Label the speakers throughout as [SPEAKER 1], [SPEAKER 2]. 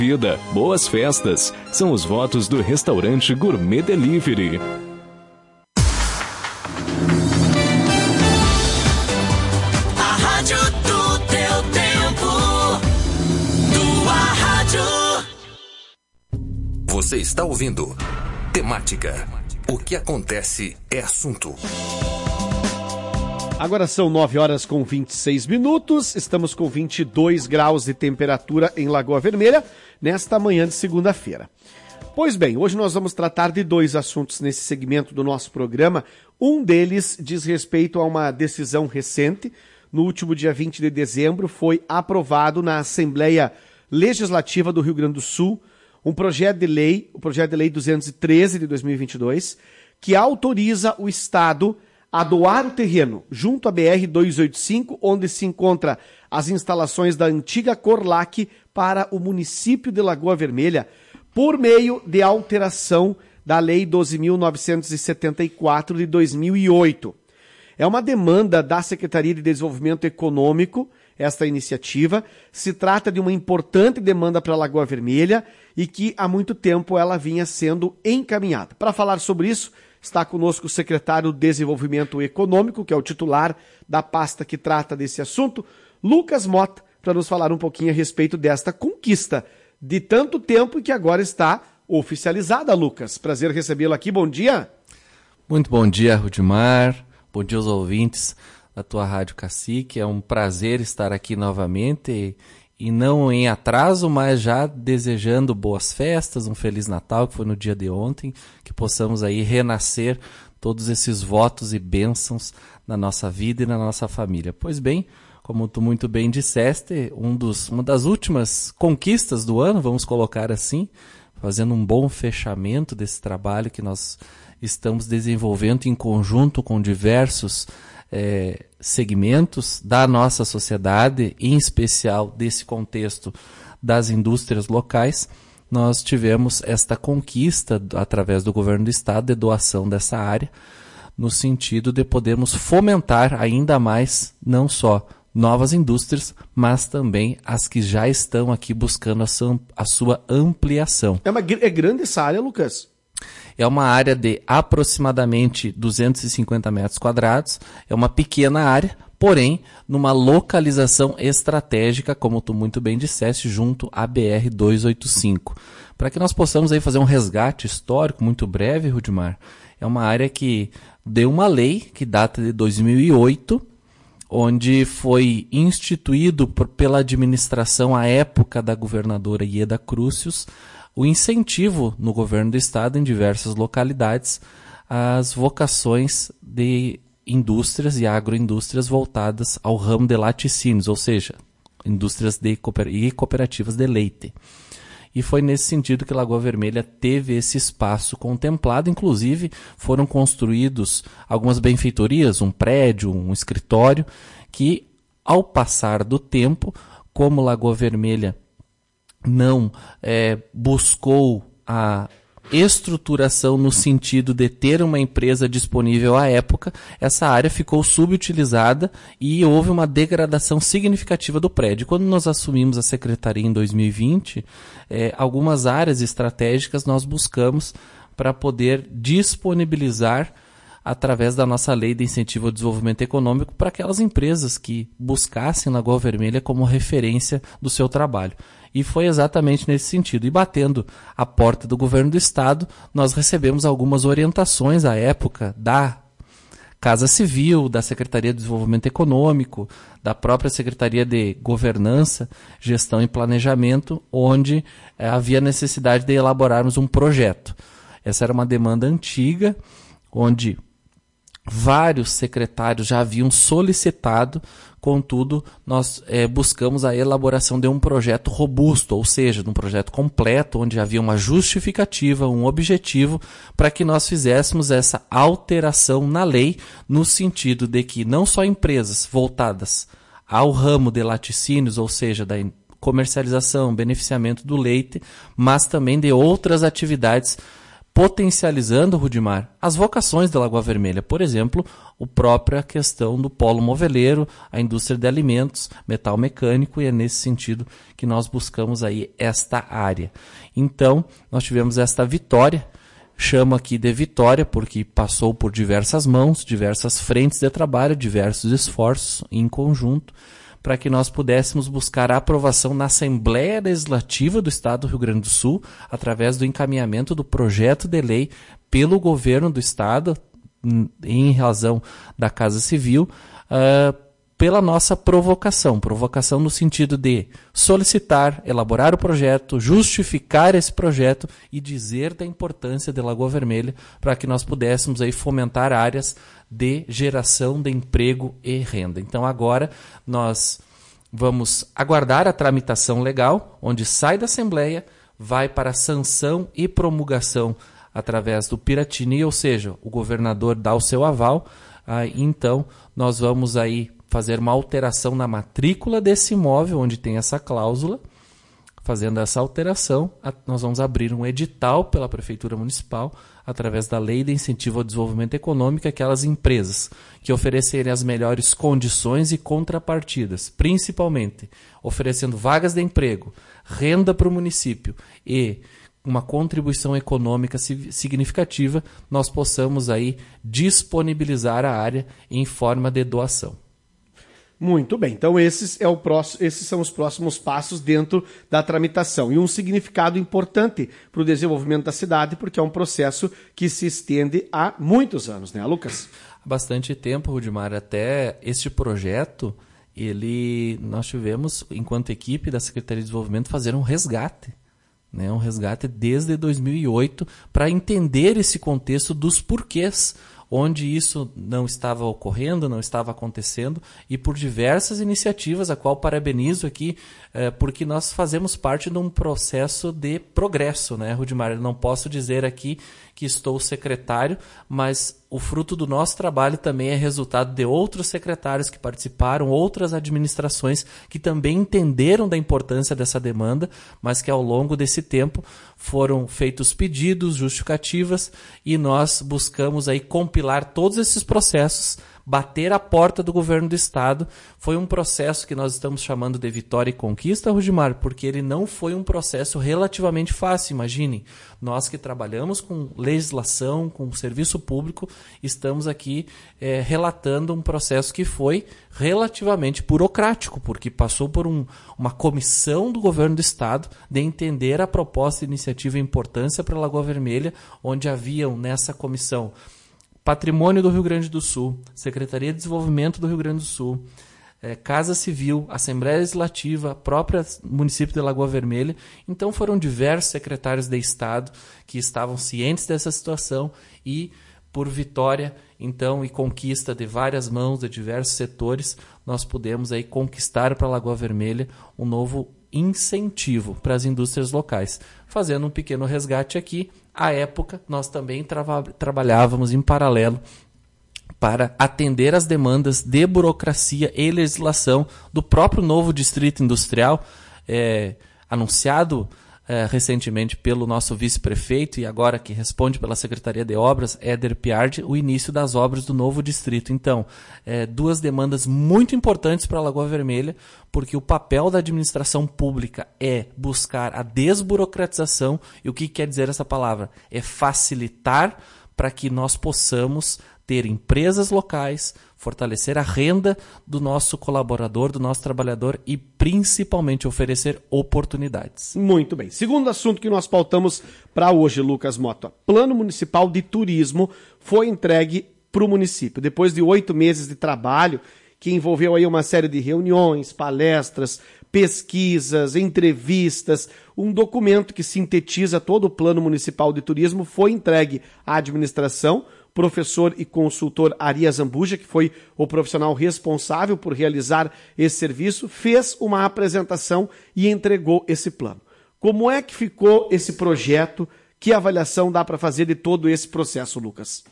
[SPEAKER 1] Vida, boas festas. São os votos do restaurante Gourmet Delivery.
[SPEAKER 2] A rádio do teu tempo. Tua rádio.
[SPEAKER 3] Você está ouvindo Temática. O que acontece é assunto.
[SPEAKER 4] Agora são 9h26. Estamos com 22 graus de temperatura em Lagoa Vermelha, nesta manhã de segunda-feira. Pois bem, hoje nós vamos tratar de dois assuntos nesse segmento do nosso programa. Um deles diz respeito a uma decisão recente. No último dia 20 de dezembro foi aprovado na Assembleia Legislativa do Rio Grande do Sul um projeto de lei, o projeto de lei 213 de 2022, que autoriza o Estado a doar o terreno junto à BR-285, onde se encontra as instalações da antiga Corlac, para o município de Lagoa Vermelha, por meio de alteração da Lei 12.974 de 2008. É uma demanda da Secretaria de Desenvolvimento Econômico, esta iniciativa. Se trata de uma importante demanda para Lagoa Vermelha e que há muito tempo ela vinha sendo encaminhada. Para falar sobre isso, está conosco o secretário de Desenvolvimento Econômico, que é o titular da pasta que trata desse assunto, Lucas Mota, para nos falar um pouquinho a respeito desta conquista de tanto tempo e que agora está oficializada, Lucas. Prazer recebê-lo aqui, bom dia.
[SPEAKER 5] Muito bom dia, Rudimar, bom dia aos ouvintes da tua Rádio Cacique. É um prazer estar aqui novamente e não em atraso, mas já desejando boas festas, um Feliz Natal, que foi no dia de ontem, que possamos aí renascer todos esses votos e bênçãos na nossa vida e na nossa família. Pois bem, como tu muito bem disseste, uma das últimas conquistas do ano, vamos colocar assim, fazendo um bom fechamento desse trabalho que nós estamos desenvolvendo em conjunto com diversos segmentos da nossa sociedade, em especial desse contexto das indústrias locais. Nós tivemos esta conquista através do governo do estado de doação dessa área, no sentido de podermos fomentar ainda mais não só novas indústrias, mas também as que já estão aqui buscando a sua ampliação.
[SPEAKER 4] É grande essa área, Lucas?
[SPEAKER 5] É uma área de aproximadamente 250 metros quadrados, é uma pequena área, porém, numa localização estratégica, como tu muito bem disseste, junto à BR-285. Para que nós possamos aí fazer um resgate histórico muito breve, Rudimar, é uma área que deu uma lei que data de 2008, onde foi instituído pela administração à época da governadora Ieda Crucius, o incentivo no governo do estado em diversas localidades às vocações de indústrias e agroindústrias voltadas ao ramo de laticínios, ou seja, indústrias e cooperativas de leite. E foi nesse sentido que Lagoa Vermelha teve esse espaço contemplado. Inclusive, foram construídos algumas benfeitorias, um prédio, um escritório, que, ao passar do tempo, como Lagoa Vermelha não buscou a estruturação no sentido de ter uma empresa disponível à época, essa área ficou subutilizada e houve uma degradação significativa do prédio. Quando nós assumimos a secretaria em 2020, algumas áreas estratégicas nós buscamos para poder disponibilizar através da nossa lei de incentivo ao desenvolvimento econômico para aquelas empresas que buscassem Lagoa Vermelha como referência do seu trabalho. E foi exatamente nesse sentido. E batendo a porta do governo do estado, nós recebemos algumas orientações à época da Casa Civil, da Secretaria de Desenvolvimento Econômico, da própria Secretaria de Governança, Gestão e Planejamento, onde havia necessidade de elaborarmos um projeto. Essa era uma demanda antiga, onde vários secretários já haviam solicitado, contudo, nós buscamos a elaboração de um projeto robusto, ou seja, de um projeto completo, onde havia uma justificativa, um objetivo, para que nós fizéssemos essa alteração na lei, no sentido de que não só empresas voltadas ao ramo de laticínios, ou seja, da comercialização, beneficiamento do leite, mas também de outras atividades potencializando, Rudimar, as vocações da Lagoa Vermelha. Por exemplo, a própria questão do polo moveleiro, a indústria de alimentos, metal mecânico, e é nesse sentido que nós buscamos aí esta área. Então, nós tivemos esta vitória, chamo aqui de vitória porque passou por diversas mãos, diversas frentes de trabalho, diversos esforços em conjunto, para que nós pudéssemos buscar a aprovação na Assembleia Legislativa do Estado do Rio Grande do Sul, através do encaminhamento do projeto de lei pelo governo do Estado, em razão da Casa Civil, pela nossa provocação no sentido de solicitar, elaborar o projeto, justificar esse projeto e dizer da importância de Lagoa Vermelha para que nós pudéssemos aí fomentar áreas de geração de emprego e renda. Então agora nós vamos aguardar a tramitação legal, onde sai da Assembleia, vai para a sanção e promulgação através do Piratini, ou seja, o governador dá o seu aval, então nós vamos aí fazer uma alteração na matrícula desse imóvel, onde tem essa cláusula. Fazendo essa alteração, nós vamos abrir um edital pela Prefeitura Municipal, através da Lei de Incentivo ao Desenvolvimento Econômico, aquelas empresas que oferecerem as melhores condições e contrapartidas, principalmente oferecendo vagas de emprego, renda para o município e uma contribuição econômica significativa, nós possamos aí disponibilizar a área em forma de doação.
[SPEAKER 4] Muito bem, então esses são os próximos passos dentro da tramitação. E um significado importante para o desenvolvimento da cidade, porque é um processo que se estende há muitos anos, né, Lucas?
[SPEAKER 5] Há bastante tempo, Rudimar. Até este projeto, nós tivemos, enquanto equipe da Secretaria de Desenvolvimento, fazer um resgate. Um resgate desde 2008 para entender esse contexto dos porquês, onde isso não estava ocorrendo, não estava acontecendo, e por diversas iniciativas, a qual parabenizo aqui, porque nós fazemos parte de um processo de progresso, né, Rudimar? Eu não posso dizer aqui que estou secretário, mas o fruto do nosso trabalho também é resultado de outros secretários que participaram, outras administrações que também entenderam da importância dessa demanda, mas que ao longo desse tempo foram feitos pedidos, justificativas, e nós buscamos aí compilar todos esses processos, bater a porta do governo do Estado. Foi um processo que nós estamos chamando de vitória e conquista, Rudimar, porque ele não foi um processo relativamente fácil. Imaginem, nós que trabalhamos com legislação, com serviço público, estamos aqui relatando um processo que foi relativamente burocrático, porque passou por uma comissão do governo do Estado de entender a proposta, iniciativa e importância para a Lagoa Vermelha, onde haviam nessa comissão Patrimônio do Rio Grande do Sul, Secretaria de Desenvolvimento do Rio Grande do Sul, Casa Civil, Assembleia Legislativa, própria município de Lagoa Vermelha. Então foram diversos secretários de Estado que estavam cientes dessa situação e, por vitória então e conquista de várias mãos, de diversos setores, nós pudemos aí conquistar para a Lagoa Vermelha um novo incentivo para as indústrias locais. Fazendo um pequeno resgate aqui, à época nós também trabalhávamos em paralelo para atender às demandas de burocracia e legislação do próprio novo distrito industrial, anunciado recentemente pelo nosso vice-prefeito e agora que responde pela Secretaria de Obras, Éder Piardi, o início das obras do novo distrito. Então, duas demandas muito importantes para a Lagoa Vermelha, porque o papel da administração pública é buscar a desburocratização. E o que quer dizer essa palavra? É facilitar para que nós possamos ter empresas locais, fortalecer a renda do nosso colaborador, do nosso trabalhador e principalmente oferecer oportunidades.
[SPEAKER 4] Muito bem. Segundo assunto que nós pautamos para hoje, Lucas Mota, Plano Municipal de Turismo foi entregue para o município. Depois de 8 meses de trabalho, que envolveu aí uma série de reuniões, palestras, pesquisas, entrevistas, um documento que sintetiza todo o Plano Municipal de Turismo foi entregue à administração. Professor e consultor Arias Zambuja, que foi o profissional responsável por realizar esse serviço, fez uma apresentação e entregou esse plano. Como é que ficou esse projeto? Que avaliação dá para fazer de todo esse processo, Lucas?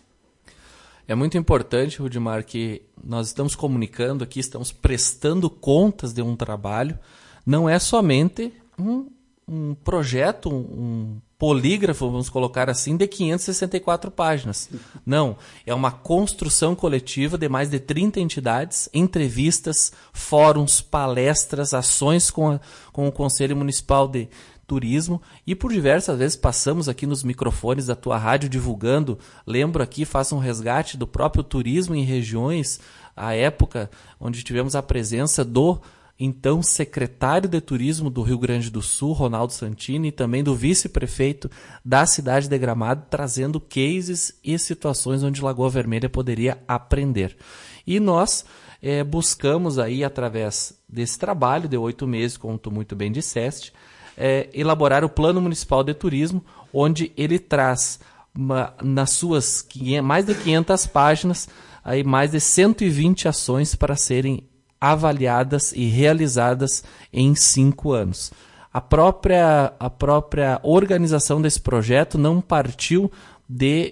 [SPEAKER 5] É muito importante, Rudimar, que nós estamos comunicando aqui, estamos prestando contas de um trabalho, não é somente projeto, um polígrafo, vamos colocar assim, de 564 páginas. Não, é uma construção coletiva de mais de 30 entidades, entrevistas, fóruns, palestras, ações com o Conselho Municipal de Turismo, e por diversas vezes passamos aqui nos microfones da tua rádio divulgando, lembro aqui, faço um resgate do próprio turismo em regiões, a época onde tivemos a presença do então secretário de Turismo do Rio Grande do Sul, Ronaldo Santini, e também do vice-prefeito da cidade de Gramado, trazendo cases e situações onde Lagoa Vermelha poderia aprender. E nós buscamos aí, através desse trabalho de 8 meses, como tu muito bem disseste, elaborar o Plano Municipal de Turismo, onde ele traz nas suas mais de 500 páginas aí mais de 120 ações para serem avaliadas e realizadas em 5 anos. A própria organização desse projeto não partiu de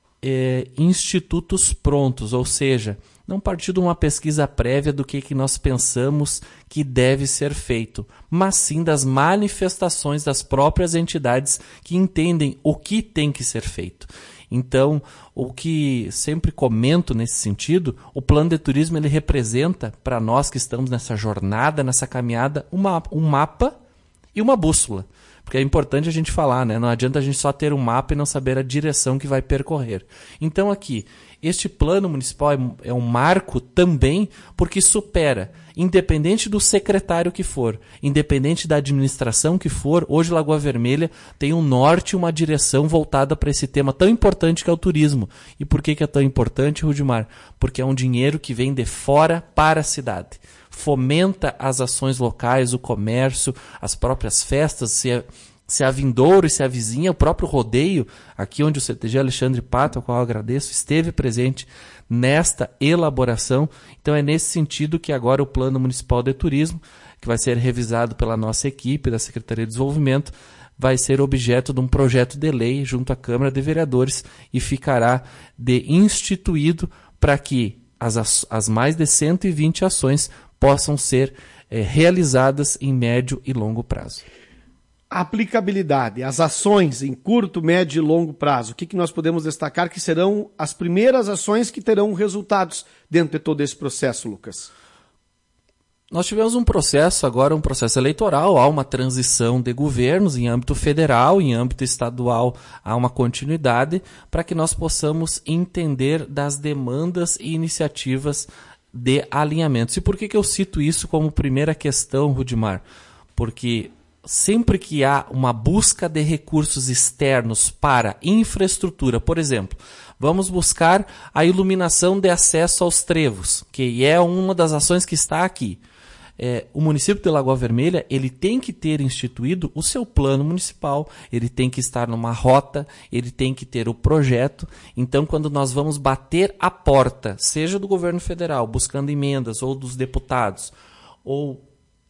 [SPEAKER 5] institutos prontos, ou seja, não partiu de uma pesquisa prévia do que nós pensamos que deve ser feito, mas sim das manifestações das próprias entidades que entendem o que tem que ser feito. Então, o que sempre comento nesse sentido, o plano de turismo ele representa, para nós que estamos nessa jornada, nessa caminhada, um mapa e uma bússola. Porque é importante a gente falar, né? Não adianta a gente só ter um mapa e não saber a direção que vai percorrer. Então aqui, este plano municipal é um marco também porque supera, independente do secretário que for, independente da administração que for, hoje Lagoa Vermelha tem um norte e uma direção voltada para esse tema tão importante que é o turismo. E por que é tão importante, Rudimar? Porque é um dinheiro que vem de fora para a cidade. Fomenta as ações locais, o comércio, as próprias festas, se a Vindouro e se a vizinha, o próprio rodeio, aqui onde o CTG Alexandre Pato, ao qual eu agradeço, esteve presente nesta elaboração. Então é nesse sentido que agora o Plano Municipal de Turismo, que vai ser revisado pela nossa equipe da Secretaria de Desenvolvimento, vai ser objeto de um projeto de lei junto à Câmara de Vereadores e ficará instituído para que as mais de 120 ações possam ser realizadas em médio e longo prazo.
[SPEAKER 4] A aplicabilidade, as ações em curto, médio e longo prazo, o que nós podemos destacar que serão as primeiras ações que terão resultados dentro de todo esse processo, Lucas?
[SPEAKER 5] Nós tivemos um processo eleitoral, há uma transição de governos em âmbito federal, em âmbito estadual há uma continuidade para que nós possamos entender das demandas e iniciativas de alinhamentos. E por que eu cito isso como primeira questão, Rudimar? Porque sempre que há uma busca de recursos externos para infraestrutura, por exemplo, vamos buscar a iluminação de acesso aos trevos, que é uma das ações que está aqui. O município de Lagoa Vermelha ele tem que ter instituído o seu plano municipal, ele tem que estar numa rota, ele tem que ter o projeto. Então, quando nós vamos bater a porta, seja do governo federal, buscando emendas, ou dos deputados, ou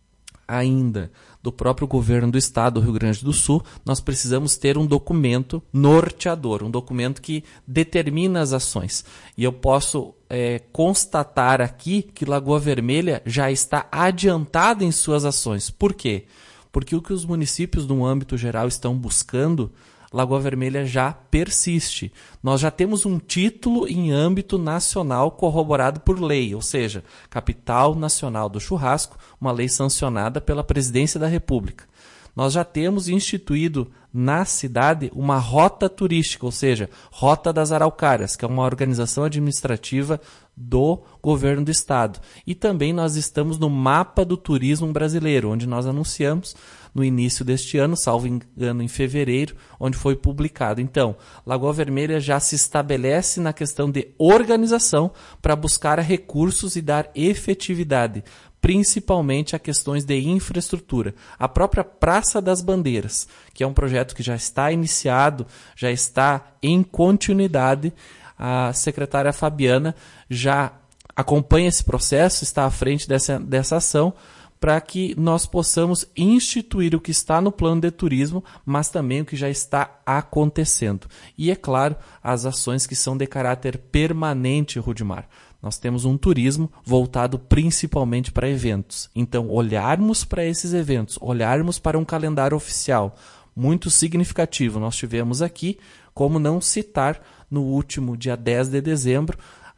[SPEAKER 5] ainda do próprio governo do estado do Rio Grande do Sul, nós precisamos ter um documento norteador, um documento que determina as ações. E eu posso constatar aqui que Lagoa Vermelha já está adiantada em suas ações. Por quê? Porque o que os municípios, no âmbito geral, estão buscando, Lagoa Vermelha já persiste. Nós já temos um título em âmbito nacional corroborado por lei, ou seja, Capital Nacional do Churrasco, uma lei sancionada pela Presidência da República. Nós já temos instituído na cidade uma rota turística, ou seja, Rota das Araucárias, que é uma organização administrativa do governo do estado. E também nós estamos no Mapa do Turismo Brasileiro, onde nós anunciamos no início deste ano, salvo engano em fevereiro, onde foi publicado. Então, Lagoa Vermelha já se estabelece na questão de organização para buscar recursos e dar efetividade, principalmente a questões de infraestrutura. A própria Praça das Bandeiras, que é um projeto que já está iniciado, já está em continuidade, a secretária Fabiana já acompanha esse processo, está à frente dessa ação, para que nós possamos instituir o que está no plano de turismo, mas também o que já está acontecendo. E, é claro, as ações que são de caráter permanente, Rudimar. Nós temos um turismo voltado principalmente para eventos. Então, olharmos para esses eventos, olharmos para um calendário oficial muito significativo. Nós tivemos aqui, como não citar, no último dia 10 de dezembro,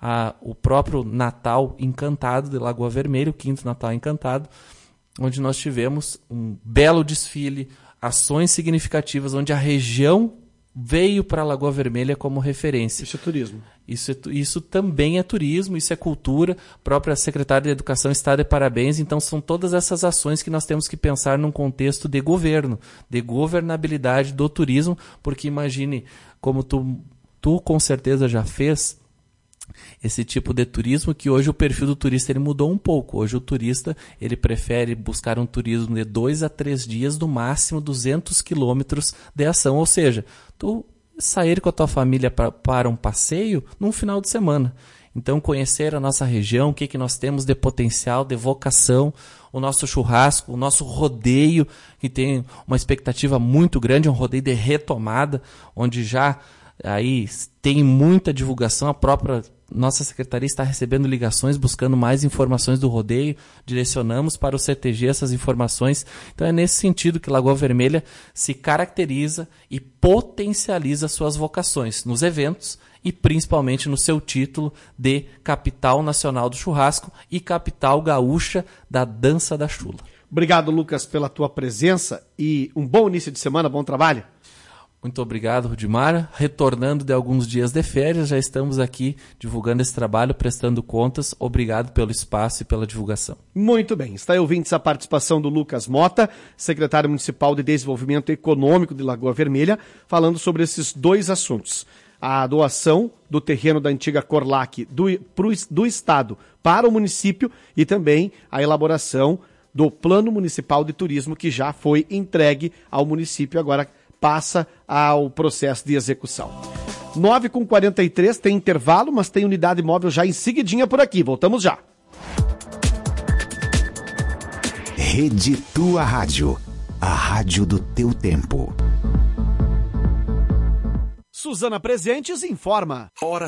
[SPEAKER 5] o próprio Natal Encantado de Lagoa Vermelha, o 5º Natal Encantado, onde nós tivemos um belo desfile, ações significativas, onde a região veio para a Lagoa Vermelha como referência.
[SPEAKER 4] Isso é turismo.
[SPEAKER 5] Isso também é turismo, isso é cultura. A própria secretária de Educação está de parabéns. Então, são todas essas ações que nós temos que pensar num contexto de governo, de governabilidade do turismo, porque imagine, como tu com certeza já fez, esse tipo de turismo, que hoje o perfil do turista ele mudou um pouco. Hoje o turista ele prefere buscar um turismo de 2 a 3 dias, no máximo 200 quilômetros de ação. Ou seja, tu sair com a tua família para um passeio num final de semana. Então, conhecer a nossa região, o que nós temos de potencial, de vocação, o nosso churrasco, o nosso rodeio, que tem uma expectativa muito grande, um rodeio de retomada, onde já aí tem muita divulgação. A própria nossa secretaria está recebendo ligações, buscando mais informações do rodeio, direcionamos para o CTG essas informações. Então é nesse sentido que Lagoa Vermelha se caracteriza e potencializa suas vocações nos eventos e principalmente no seu título de capital nacional do churrasco e capital gaúcha da dança da chula.
[SPEAKER 4] Obrigado, Lucas, pela tua presença e um bom início de semana, bom trabalho.
[SPEAKER 5] Muito obrigado, Rudimar. Retornando de alguns dias de férias, já estamos aqui divulgando esse trabalho, prestando contas. Obrigado pelo espaço e pela divulgação.
[SPEAKER 4] Muito bem. Está aí ouvintes a participação do Lucas Mota, secretário municipal de Desenvolvimento Econômico de Lagoa Vermelha, falando sobre esses dois assuntos. A doação do terreno da antiga Corlac do Estado para o município e também a elaboração do Plano Municipal de Turismo, que já foi entregue ao município, agora passa ao processo de execução. 9h43, tem intervalo, mas tem unidade móvel já em seguidinha por aqui. Voltamos já.
[SPEAKER 6] Rede Tua Rádio, a rádio do teu tempo.
[SPEAKER 4] Suzana Presentes informa.
[SPEAKER 3] Hora